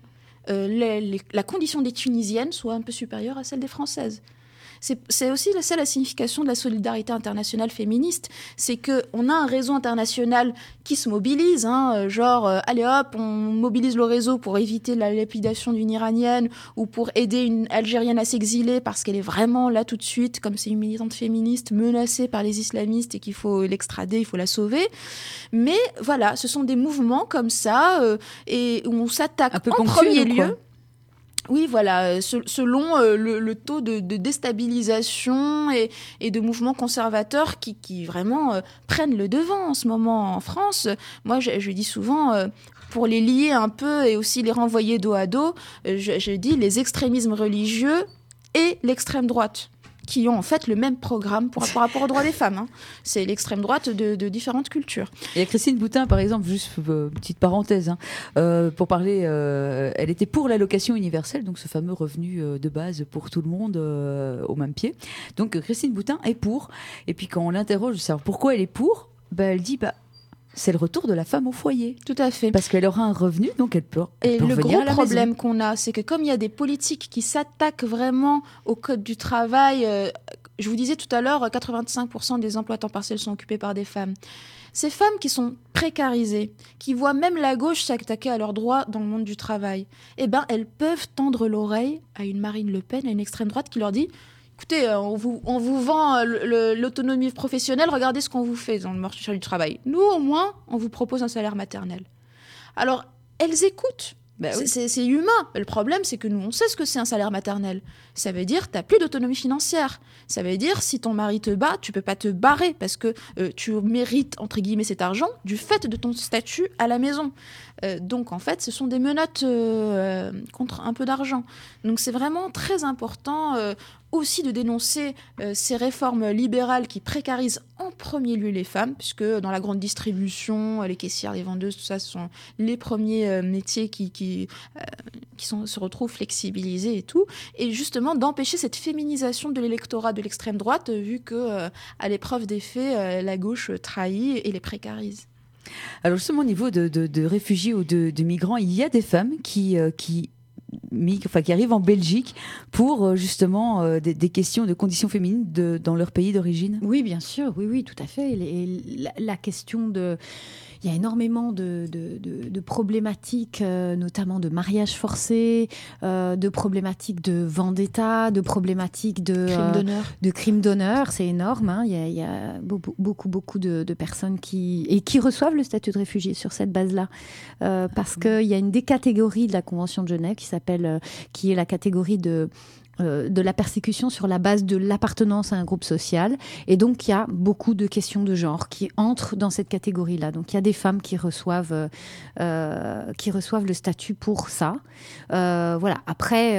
la condition des Tunisiennes soit un peu supérieure à celle des Françaises. C'est aussi la signification de la solidarité internationale féministe, c'est qu'on a un réseau international qui se mobilise, hein, genre, allez hop, on mobilise le réseau pour éviter la lapidation d'une Iranienne ou pour aider une Algérienne à s'exiler parce qu'elle est vraiment là tout de suite, comme c'est une militante féministe menacée par les islamistes et qu'il faut l'extrader, il faut la sauver. Mais voilà, ce sont des mouvements comme ça et où on s'attaque en premier lieu. Oui, voilà, selon le taux de déstabilisation et de mouvements conservateurs qui vraiment prennent le devant en ce moment en France. Moi, je dis souvent, pour les lier un peu et aussi les renvoyer dos à dos, je dis les extrémismes religieux et l'extrême droite, qui ont en fait le même programme par rapport aux droits des femmes. Hein. C'est l'extrême droite de différentes cultures. Il y a Christine Boutin, par exemple, juste petite parenthèse, hein, pour parler, elle était pour l'allocation universelle, donc ce fameux revenu de base pour tout le monde au même pied. Donc Christine Boutin est pour, et puis quand on l'interroge de savoir pourquoi elle est pour, elle dit c'est le retour de la femme au foyer. Tout à fait. Parce qu'elle aura un revenu, donc elle peut et le revenir à la gros problème maison. qu'on a, c'est que comme il y a des politiques qui s'attaquent vraiment au code du travail, je vous disais tout à l'heure, 85% des emplois à temps partiel sont occupés par des femmes. Ces femmes qui sont précarisées, qui voient même la gauche s'attaquer à leurs droits dans le monde du travail, eh ben, elles peuvent tendre l'oreille à une Marine Le Pen, à une extrême droite qui leur dit « Écoutez, on vous vend l'autonomie professionnelle, regardez ce qu'on vous fait dans le marché du travail. Nous, au moins, on vous propose un salaire maternel. » Alors, elles écoutent. Bah oui. C'est humain. Le problème, c'est que nous, on sait ce que c'est un salaire maternel. Ça veut dire que tu n'as plus d'autonomie financière. Ça veut dire si ton mari te bat, tu peux pas te barrer parce que tu mérites, entre guillemets, cet argent du fait de ton statut à la maison. Donc, en fait, ce sont des menottes contre un peu d'argent. Donc, c'est vraiment très important aussi de dénoncer ces réformes libérales qui précarisent en premier lieu les femmes, puisque dans la grande distribution, les caissières, les vendeuses, tout ça, ce sont les premiers métiers qui se retrouvent flexibilisés et tout. Et justement, d'empêcher cette féminisation de l'électorat de l'extrême droite, vu que, à l'épreuve des faits, la gauche trahit et les précarise. Alors justement, au niveau de réfugiés ou de migrants, il y a des femmes qui arrivent en Belgique pour justement des questions de conditions féminines dans leur pays d'origine. Oui, bien sûr, oui, tout à fait. La question de... Il y a énormément de problématiques, notamment de mariage forcé, de problématiques de vendetta, de problématiques de crimes d'honneur. C'est énorme. Hein. Il y a beaucoup de personnes qui reçoivent le statut de réfugié sur cette base-là. Parce qu'il y a une des catégories de la Convention de Genève qui est la catégorie de la persécution sur la base de l'appartenance à un groupe social. Et donc, il y a beaucoup de questions de genre qui entrent dans cette catégorie-là. Donc, il y a des femmes qui reçoivent le statut pour ça. Voilà. Après,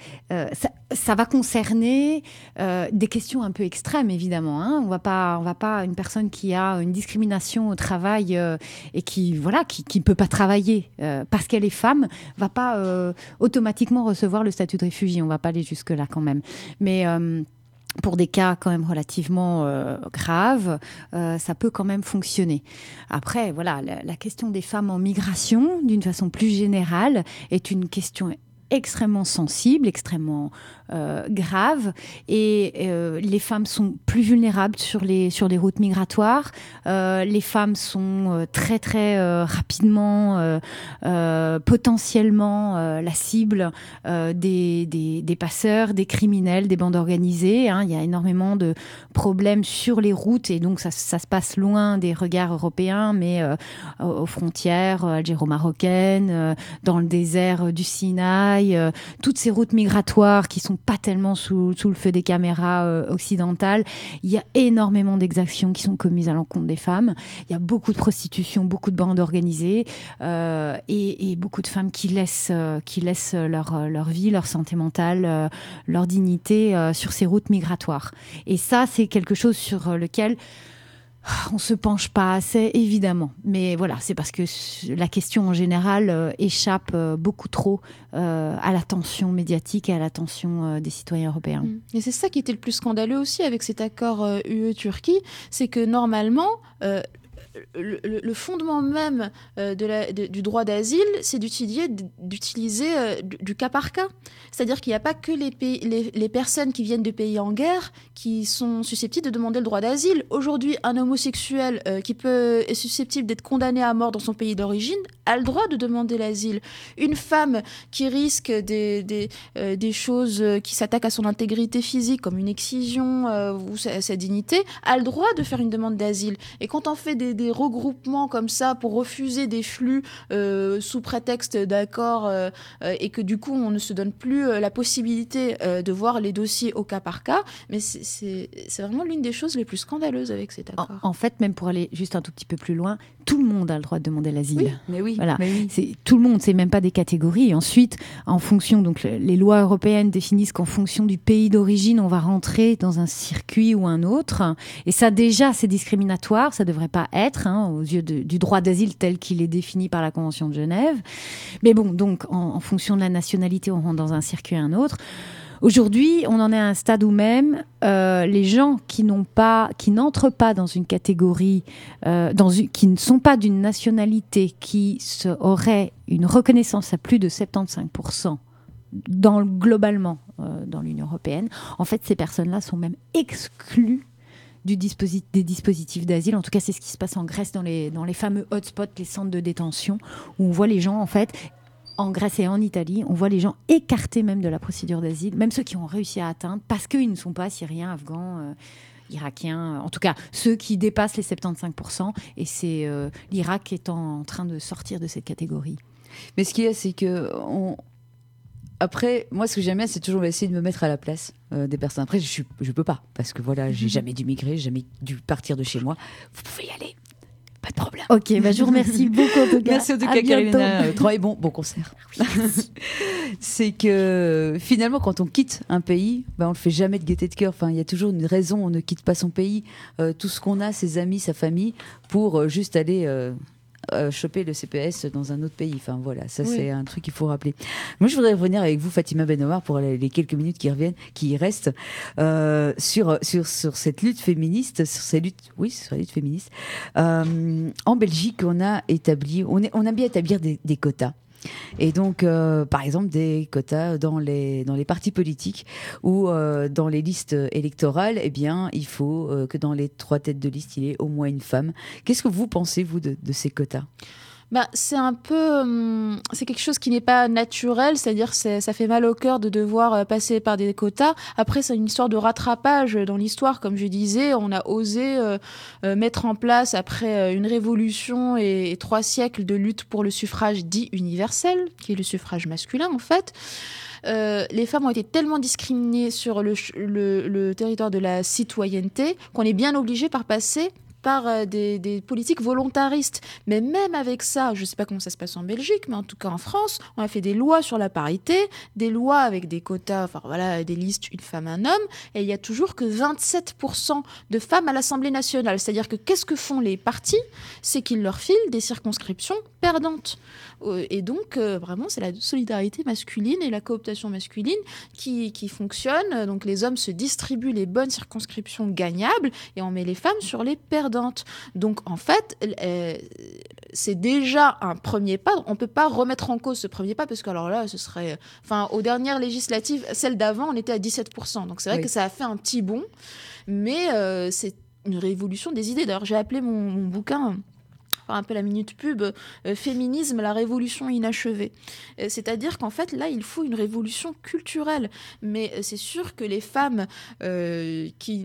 ça va concerner des questions un peu extrêmes, évidemment. Hein. On va pas une personne qui a une discrimination au travail et qui peut pas travailler parce qu'elle est femme, va pas automatiquement recevoir le statut de réfugié. On va pas aller jusque là quand même, mais pour des cas quand même relativement graves, ça peut quand même fonctionner. Après, voilà, la question des femmes en migration, d'une façon plus générale, est une question extrêmement sensible, extrêmement grave, et les femmes sont plus vulnérables sur les routes migratoires. Les femmes sont très très rapidement potentiellement la cible des passeurs, des criminels, des bandes organisées. Hein. Il y a énormément de problèmes sur les routes, et donc ça se passe loin des regards européens, mais aux frontières algéro-marocaines, dans le désert du Sinaï, toutes ces routes migratoires qui sont pas tellement sous le feu des caméras occidentales. Il y a énormément d'exactions qui sont commises à l'encontre des femmes. Il y a beaucoup de prostitution, beaucoup de bandes organisées et beaucoup de femmes qui laissent leur vie, leur santé mentale, leur dignité sur ces routes migratoires. Et ça, c'est quelque chose sur lequel on se penche pas assez, évidemment. Mais voilà, c'est parce que la question en général échappe beaucoup trop à l'attention médiatique et à l'attention des citoyens européens. Et c'est ça qui était le plus scandaleux aussi avec cet accord UE-Turquie, c'est que normalement... le fondement même du droit d'asile, c'est d'utiliser du cas par cas. C'est-à-dire qu'il n'y a pas que les personnes qui viennent de pays en guerre qui sont susceptibles de demander le droit d'asile. Aujourd'hui, un homosexuel qui est susceptible d'être condamné à mort dans son pays d'origine a le droit de demander l'asile. Une femme qui risque des choses qui s'attaquent à son intégrité physique, comme une excision ou sa dignité, a le droit de faire une demande d'asile. Et quand on fait des regroupements comme ça pour refuser des flux sous prétexte d'accord et que du coup on ne se donne plus la possibilité de voir les dossiers au cas par cas, mais c'est vraiment l'une des choses les plus scandaleuses avec cet accord. En fait, même pour aller juste un tout petit peu plus loin, tout le monde a le droit de demander l'asile. Oui, mais oui. Voilà. Mais oui. C'est tout le monde, c'est même pas des catégories. Et ensuite, en fonction, donc les lois européennes définissent qu'en fonction du pays d'origine, on va rentrer dans un circuit ou un autre. Et ça, déjà, c'est discriminatoire. Ça devrait pas être, aux yeux du droit d'asile tel qu'il est défini par la Convention de Genève. Mais bon, donc, en fonction de la nationalité, on rentre dans un circuit ou un autre. Aujourd'hui, on en est à un stade où même les gens qui n'entrent pas dans une catégorie, qui ne sont pas d'une nationalité, qui auraient une reconnaissance à plus de 75% globalement dans l'Union européenne, en fait, ces personnes-là sont même exclues des dispositifs d'asile. En tout cas, c'est ce qui se passe en Grèce dans les fameux hotspots, les centres de détention, où on voit les gens, en fait, en Grèce et en Italie, on voit les gens écartés même de la procédure d'asile, même ceux qui ont réussi à atteindre, parce qu'ils ne sont pas syriens, afghans, irakiens, en tout cas ceux qui dépassent les 75%, et c'est l'Irak qui est en train de sortir de cette catégorie. Mais ce qu'il y a, c'est que après, moi, ce que j'aime bien, c'est toujours essayer de me mettre à la place des personnes. Après, je peux pas, parce que voilà, j'ai jamais dû migrer, j'ai jamais dû partir de chez moi. Vous pouvez y aller, pas de problème. Ok, je vous remercie beaucoup en tout cas. Merci en tout cas, Carolina. Travail bon concert. C'est que finalement, quand on quitte un pays, on le fait jamais de gaieté de cœur. Enfin, il y a toujours une raison. On ne quitte pas son pays, tout ce qu'on a, ses amis, sa famille, pour juste aller choper le CPS dans un autre pays. Enfin voilà, ça c'est un truc qu'il faut rappeler. Moi, je voudrais revenir avec vous, Fatima Benouar, pour les quelques minutes qui restent, sur cette lutte féministe, sur la lutte féministe. En Belgique, on a bien établir des quotas. Et donc, par exemple, des quotas dans les partis politiques ou dans les listes électorales, eh bien, il faut que dans les 3 têtes de liste, il y ait au moins une femme. Qu'est-ce que vous pensez, vous, de ces quotas ? C'est un peu, c'est quelque chose qui n'est pas naturel, c'est-à-dire ça fait mal au cœur de devoir passer par des quotas. Après, c'est une histoire de rattrapage dans l'histoire, comme je disais. On a osé mettre en place, après une révolution et 3 siècles de lutte pour le suffrage dit universel, qui est le suffrage masculin en fait. Les femmes ont été tellement discriminées sur le territoire de la citoyenneté qu'on est bien obligé par passer par des politiques volontaristes. Mais même avec ça, je ne sais pas comment ça se passe en Belgique, mais en tout cas en France, on a fait des lois sur la parité, des lois avec des quotas, enfin voilà, des listes, une femme, un homme, et il n'y a toujours que 27% de femmes à l'Assemblée nationale. C'est-à-dire que qu'est-ce que font les partis ? C'est qu'ils leur filent des circonscriptions perdantes. Et donc, vraiment, c'est la solidarité masculine et la cooptation masculine qui fonctionne. Donc, les hommes se distribuent les bonnes circonscriptions gagnables et on met les femmes sur les perdantes. Donc, en fait, c'est déjà un premier pas. On ne peut pas remettre en cause ce premier pas parce que, alors là, ce serait... Enfin, aux dernières législatives, celle d'avant, on était à 17%. Donc, c'est vrai que ça a fait un petit bond. Mais c'est une révolution des idées. D'ailleurs, j'ai appelé mon bouquin... un peu la minute pub, féminisme, la révolution inachevée. C'est-à-dire qu'en fait, là, il faut une révolution culturelle. Mais c'est sûr que les femmes qui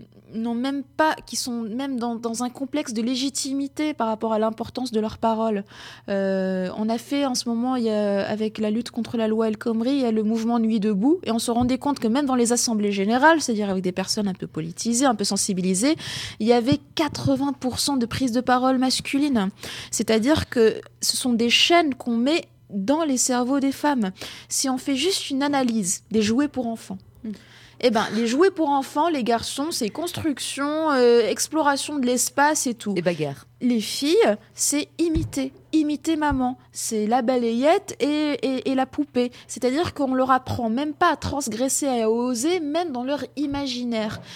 sont même dans un complexe de légitimité par rapport à l'importance de leurs paroles. On a fait en ce moment, avec la lutte contre la loi El Khomri, il y a le mouvement Nuit debout, et on se rendait compte que même dans les assemblées générales, c'est-à-dire avec des personnes un peu politisées, un peu sensibilisées, il y avait 80% de prise de parole masculine. C'est-à-dire que ce sont des chaînes qu'on met dans les cerveaux des femmes. Si on fait juste une analyse des jouets pour enfants, les jouets pour enfants, les garçons, c'est construction, exploration de l'espace et tout. Et bagarres. Les filles, c'est imiter maman. C'est la balayette et la poupée. C'est-à-dire qu'on leur apprend même pas à transgresser, à oser, même dans leur imaginaire.